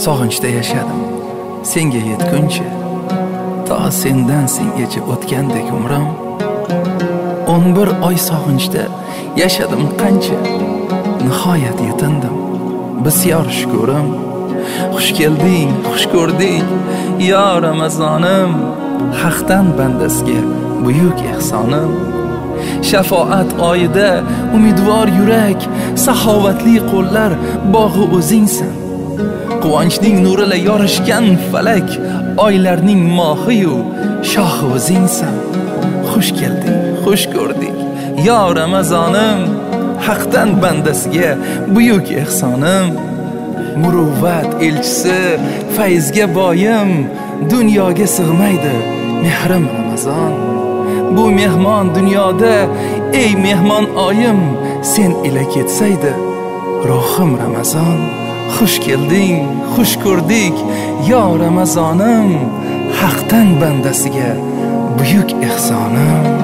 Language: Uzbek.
sog'inchda yashadim senga yetguncha, to sendan sengacha o'tgandek umrim. 11 oy sog'inchda yashadim qancha, nihoyat yetindim bisyor shukurim. Xush kelding, xush ko'rdik yo Ramazonim, haqdan bandasiga buyuk ehsonim. Shafoat oyida umidvor yurak, saxovatli qo'llar bog'i o'zingsan. Quvonchning nurila yorishgan falak, oylarning mohi-yu shohi o'zingsan. Xush kelding, xush ko'rdik yo Ramazonim, haqdan bandasiga buyuk ehsonim. Muruvvat elchisi fayzga boyim, dunyoga sig'maydi mehrim Ramazon. Bu mehmon dunyoda ey mehmon oyim, sen ila ketsaydi ruhim Ramazon. Xush kelding, xush ko'rdik yo Ramazonim, haqdan bandasiga buyuk ehsonim.